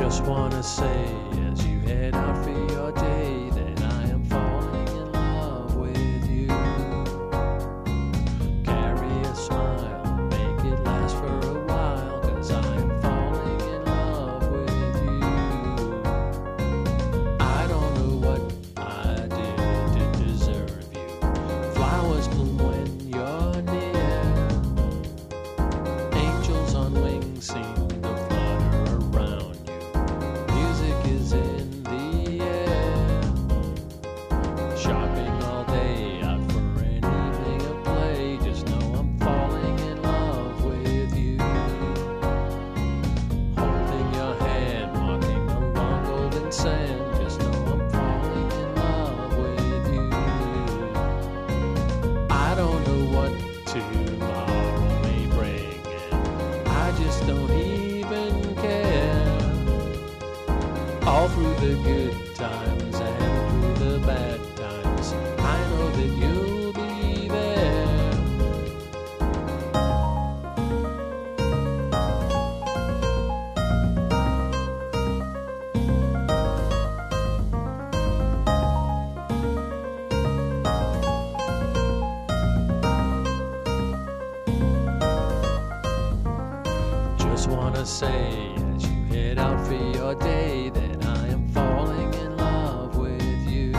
Just wanna say as you head out for your day that I am falling in love with you. Carry a smile, make it last for a while, 'cause I am falling in love with you. I don't know what I did to deserve you. Flowers bloom when you're near. Angels on wings seem to flutter around you. Music is in the air. Shopping all day, out for an evening of play. Just know I'm falling in love with you. Holding your hand, walking along golden sand. Just know I'm falling in love with you. I don't know what tomorrow may bring, and I just don't even care. All through the good times and through the bad times, I know that you'll be there. Just wanna say as you head out for your day that I am falling in love with you.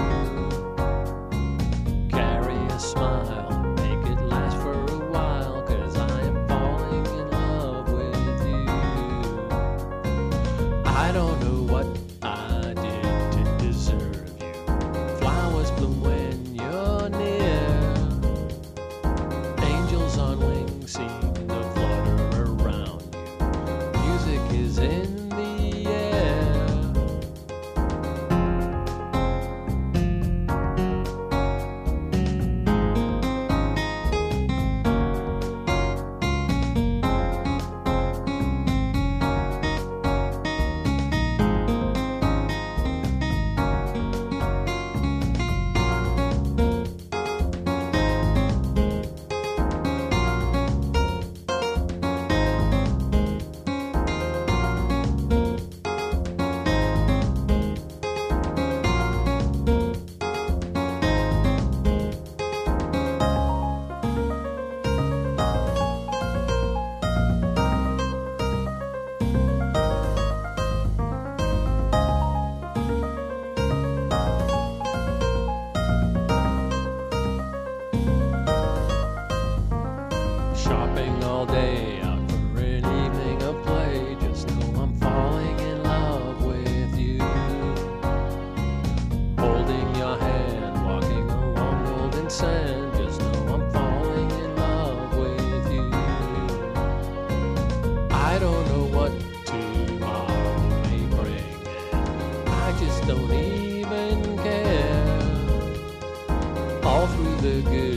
Carry a smile, make it last for a while, 'cause I am falling in love with you. I don't know what I did to deserve you. Flowers bloom when you're near. Angels on wings seem to flutter around you. Music is in the air. Shopping all day, out for an evening of play. Just know I'm falling in love with you. Holding your hand, walking along golden sand. Just know I'm falling in love with you. I don't know what tomorrow may bring, and I just don't even care. All through the good